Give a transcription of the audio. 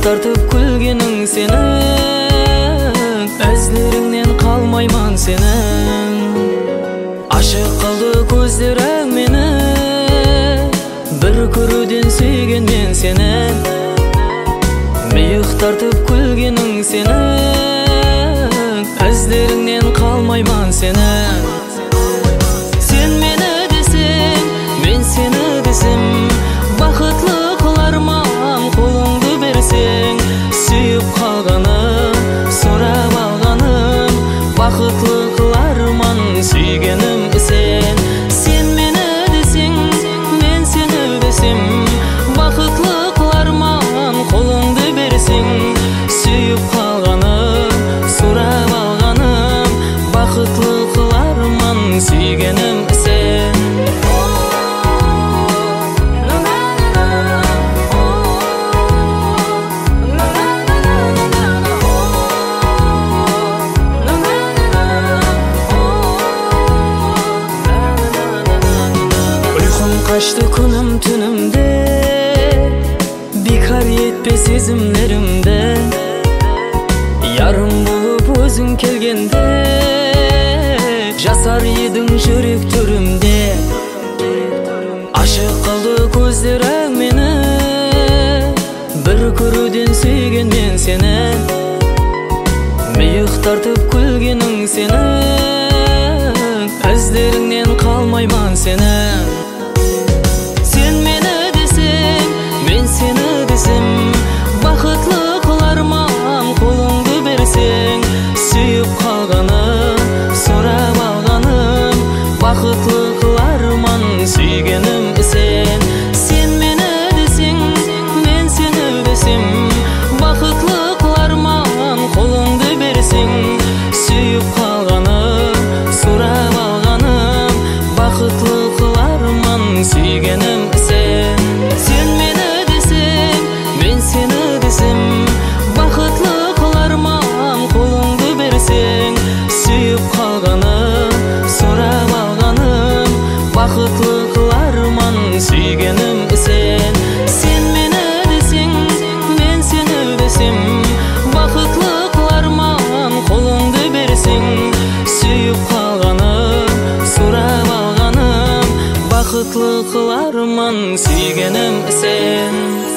тартып күлгенің сенің, ізлеріңнен қалмайман сенің. Ашық қалды көздерің мені, бір көруден сүйген мен сені. Миық тартып күлгенің сенің, ізлеріңнен қалмайман сенің. Сен мені десең, мен сені десем, бақытлы қыларман қолыңды берсең. Сүйіп қалғаным, сұрап алғаным, бақытлы қыларман сүйгенім сен. Сен мені десең, мен сені десем, бақытлы қыларман қолыңды берсең. Сүйіп қалғаным, сұрап алғаным, бақытлы қыларман сүйгенім сен. Қашты күнім түнімде, бекар етпе сезімлерімді. Ярым болып өзің келгенде, жасар едің жүрек төрімде. Ашық қалды көздерің мені, бір көруден сүйген мен сені. Миық тартып күлгенің сенің, іздеріңнен қалмайман сенің. Сені десем, бақытлы қыларман қолыңды берсең. Сүйіп қалғаным, сұрап алғаным, бақытлы қыларман сүйгенім сен. Сен мені десең, мен сені десем, бақытлы қыларман қолыңды берсең. Сүйіп қалғаным, сұрап алғаным, бақытлы қыларман сүйгенім сен. Сен мені сені десем, бақытлы қыларман қолыңды берсең. Сүйіп қалғаным, сұрап алғаным, бақытлы қыларман сүйгенім сен. Сен мені десең, мен сені десем, бақытлы қыларман қолыңды берсең. Сүйіп қалғаным, сұрап алғаным, бақытлы қыларман сүйгенім сен.